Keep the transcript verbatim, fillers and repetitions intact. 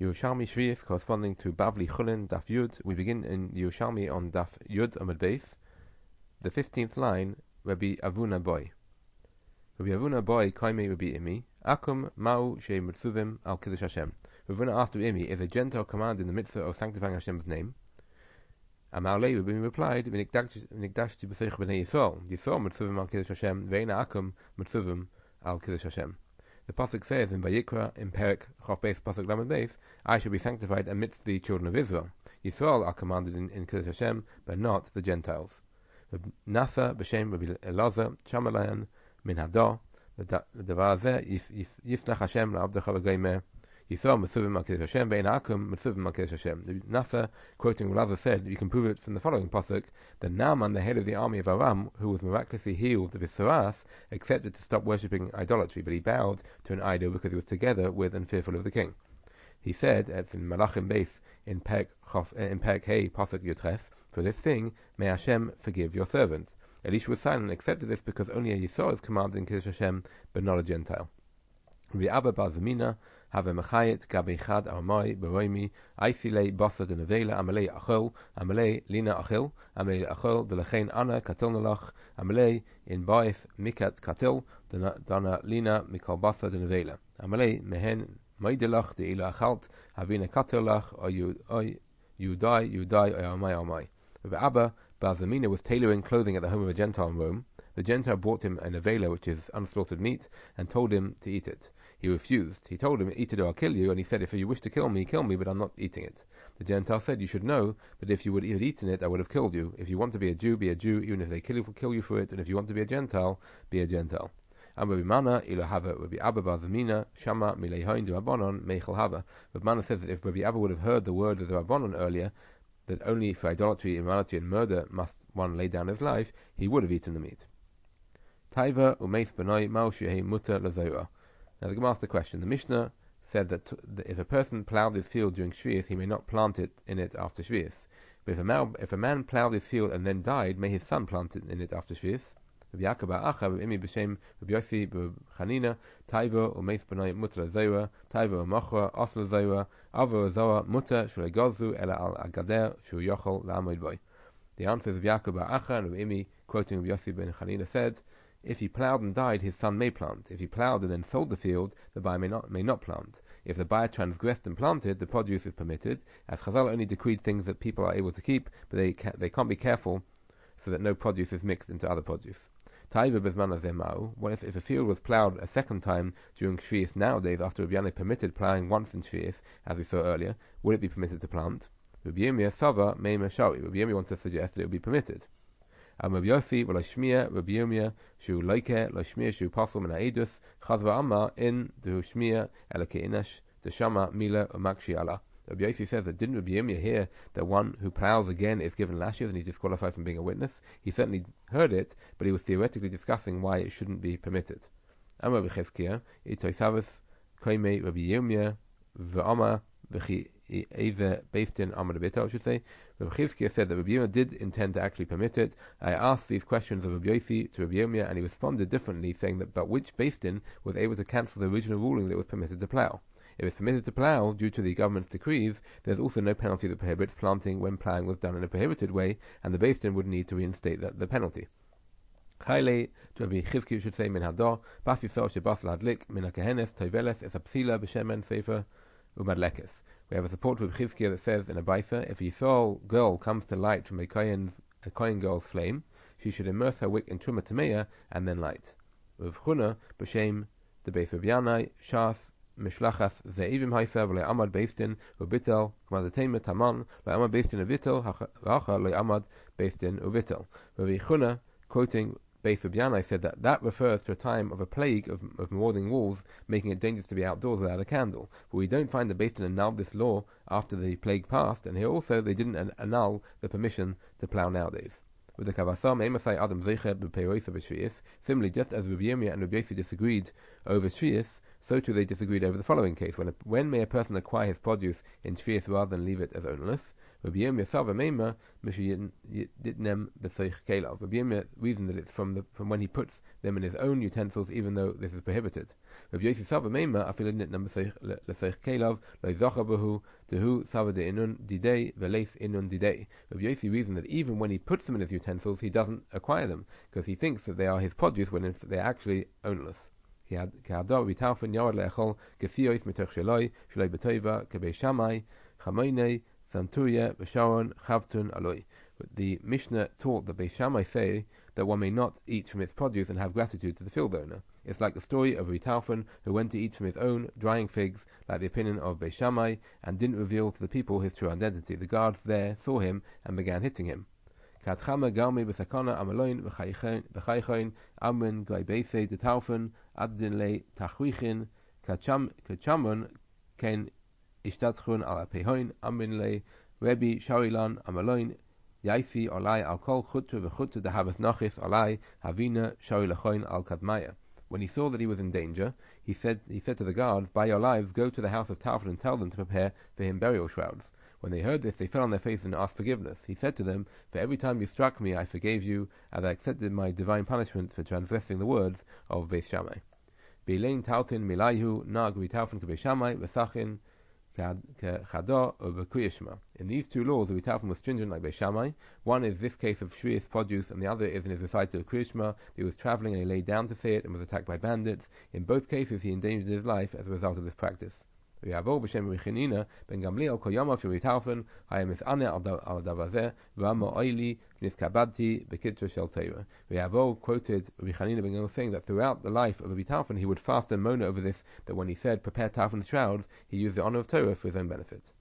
Yerushalmi Shvius corresponding to Bavli Chulin Daf Yud. We begin in Yerushalmi on Daf Yud Amud Beis. The fifteenth line, Rabbi Avuna Boy. Rabbi Avuna Boy Kaime Rabbi Imi Akum Mau She Mitzuvim Al Kiddush Hashem. Rabbi Avuna asked Rabbi Imi if a Gentile command in the mitzvah of sanctifying Hashem's name. Amalei Rabbi Imi replied, V'nikdashti b'seich b'nei Yisrael. Yisrael Mitzuvim Al Kiddush Hashem. Ve'ena Akum Mitzuvim Al Kiddush Hashem. The pasuk says in Vayikra in Perek Chof Beis pasuk Lamed Beis, I shall be sanctified amidst the children of Israel. Yisrael are commanded in, in Kiddush Hashem, but not the Gentiles. Nasa b'shem Rabbi Elazar Chamalayan min Hadah v'davar zeh yisnach Hashem la'abdecha v'geimer Yisrael mitzuvim al Kiddush Hashem ve'en akum mitzuvim al Kiddush Hashem. Nasa, quoting Elazar, said, you can prove it from the following pasuk, that Naaman, the head of the army of Aram, who was miraculously healed of his saras, accepted to stop worshipping idolatry, but he bowed to an idol because he was together with and fearful of the king. He said, as in Malachim Beis in Perek in Perek Hey pasuk Yotres, for this thing may Hashem forgive your servant. Elisha was silent and accepted this because only a Yisrael is commanded in Kiddush Hashem, but not a Gentile. Rabbi Abba bar Zamina have a mechayet gabi chad armai beroimi aifile basa de nevela amalei achol amalei lina achil amalei achol de lechein ana katil nalach amalei in baif mikat katil dana lina mikal basa de nevela amalei mehen maidelach de ila achalt havina katilach or you you die you die or amai amai. Rabbi Abba bar Zamina was tailoring clothing at the home of a Gentile in Rome. The Gentile brought him a nevela, which is unslaughtered meat, and told him to eat it. He refused. He told him, eat it or I'll kill you, and he said, if you wish to kill me, kill me, but I'm not eating it. The Gentile said, you should know, but if you would have eaten it, I would have killed you. If you want to be a Jew, be a Jew, even if they kill you, kill you for it, and if you want to be a Gentile, be a Gentile. Rabbi Mana ilahava Rabbi Abba bar Zamina shama mileihain du Rabbanon meichel hava. Rabbi Mana says that if Rabbi Abba would have heard the word of the Rabbanon earlier, that only for idolatry, immorality, and murder must one lay down his life, he would have eaten the meat. Taiva umeis benai mao shehe mutter lazoa. Now the Gemara asked the question. The Mishnah said that, t- that if a person ploughed his field during Shvius, he may not plant it in it after Shvius. But if a, man, if a man ploughed his field and then died, may his son plant it in it after Shvius. Rabbi Yaakov bar Acha, Rabbi Imi b'shem Rabbi Yossi b'Chanina, Taiva umeis benai mutter lazoa, Taiva u'machra asl lazoa, Ava lazoa mutter shulei gozu ela al agader shu yochol la'amoid boy. The answer is Rabbi Yaakov bar Acha, and Rabbi Imi, quoting Rabbi Yossi ben Chanina, said, if he ploughed and died, his son may plant. If he ploughed and then sold the field, the buyer may not may not plant. If the buyer transgressed and planted, the produce is permitted, as Chazal only decreed things that people are able to keep, but they ca- they can't be careful so that no produce is mixed into other produce. Taiva bezmana zemau. What if, if a field was ploughed a second time during Shvius nowadays, after Rabbi Yanai permitted ploughing once in Shvius, as we saw earlier, would it be permitted to plant? Rabbi Yirmiyah Sava Mei Meshawi. Rabbi Yirmiyah wants to suggest that it would be permitted. Rabbi Yossi v'lo shmiya Rabbi Yirmiyah shu loike lo shmiya shu pasul min ha'edus chazva amma in du shmiya elake inash deshama mila u'makshi Allah. Rabbi Yossi says that didn't Rabbi Yirmiyah hear that one who ploughs again is given lashes and he's disqualified from being a witness? He certainly heard it, but he was theoretically discussing why it shouldn't be permitted. Amar b'chezkiah itoisavus koimei Rabbi Yirmiyah v'ama v'chi Eva Beiftin Amar Beta, I should say. Rabbi Chizkiah said that Rabbi Yirmiyah did intend to actually permit it. I asked these questions of Rabbi Yossi to Rabbi Yirmiyah, and he responded differently, saying that but which Beiftin was able to cancel the original ruling that it was permitted to plough? If it's permitted to plough due to the government's decrees, there's also no penalty that prohibits planting when ploughing was done in a prohibited way, and the Beiftin would need to reinstate that, the penalty. Chayle to Rabbi Chizkiah should say min hadah bas yisrael shebas lahadlik min hakehenes toiveles es apsila b'shemen sefer umadlekes. We have a support with Chizkiah that says in a Baisa, if a Yisrael girl comes to light from a Kohen's, a Kohen girl's flame, she should immerse her wick in Truma Tameya and then light. With Chuna, b'shem the Beis of Yanai, Shas, Mishlachas, Ze'ivim Haisa, v'le Amad Beiftin, u'bitel, k'madatema taman, le Amad Beiftin u'vitel, ha'cha le Amad Beiftin u'vitel. Rabbi Chuna, quoting Beis of Yanai, said that that refers to a time of a plague of, of marauding wolves, making it dangerous to be outdoors without a candle. But we don't find the Beis Din annulled this law after the plague passed, and here also they didn't an- annul the permission to plough nowadays. With the Kavasam, Emasai Adam Zeicher b'Peirosa b'Shvius, similarly, just as Rabbi Yirmiyah and Rabbi Yossi disagreed over Shvius, so too they disagreed over the following case: when a, when may a person acquire his produce in Shvius rather than leave it as ownerless? Rabbi Yirmiyah Sava Meima Mishayitnem B'Seich Kelav. Rabbi Yirmiyah reasoned that it's from the from when he puts them in his own utensils, even though this is prohibited. Rabbi Yossi Sava Meima Afilin Nitna L'Seich Kelav Loizacha Bahu Dehu Sava De Inun Didei Veleis Inun Didei. Rabbi Yossi reasoned that even when he puts them in his utensils, he doesn't acquire them because he thinks that they are his produce when they're actually ownerless. He had Kehadar Vitalfin Yawad Le'echol Gefiois Mitoch Sheloi Sheloi Betoiva Kebei Shammai Chamoinei Santuya B'Sharon Chavtun Aloi. But the Mishnah taught that Beis Shammai say that one may not eat from its produce and have gratitude to the field owner. It's like the story of Ritalfin who went to eat from his own drying figs, like the opinion of Beis Shammai, and didn't reveal to the people his true identity. The guards there saw him and began hitting him. Katchama Galmi B'Sakana Amaloin B'Chaychoin Amin Gleibeise Detalfin Adin Le Tachwichin Kachamun Ken Ishtatchun Al Apehoin Amin Le Rebbe Sharilan Amaloin Yaisi Olai Al Kol Chutu V'Chutu Dehavet Nachis Olai Havina Shari Lechoin Al Kadmaya. When he saw that he was in danger, he said he said to the guards, "By your lives, go to the house of Talfin and tell them to prepare for him burial shrouds." When they heard this, they fell on their faces and asked forgiveness. He said to them, "For every time you struck me, I forgave you, as I accepted my divine punishment for transgressing the words of Beis Shammai." Beilein Taltin Milayhu Nag Ritalfin Beis Shammai V'Sachin Kechado Ubekuyishma. In these two laws, the Ritalfin was stringent like Beis Shammai. One is this case of Shrius produce, and the other is in his recital of Kriyishma. He was traveling and he lay down to say it and was attacked by bandits. In both cases, he endangered his life as a result of this practice. V'yavo b'shem Rechinina ben Gamliel kol yamav shel Ritalfin hayam mis'aneh al davar zeh v'amo oili niskabadti b'kittur shel Torah. V'yavo quoted Rechinina ben Gamliel saying that throughout the life of Ritalfin he would fast and moan over this, that when he said prepare Talfin's shrouds, he used the honor of Torah for his own benefit.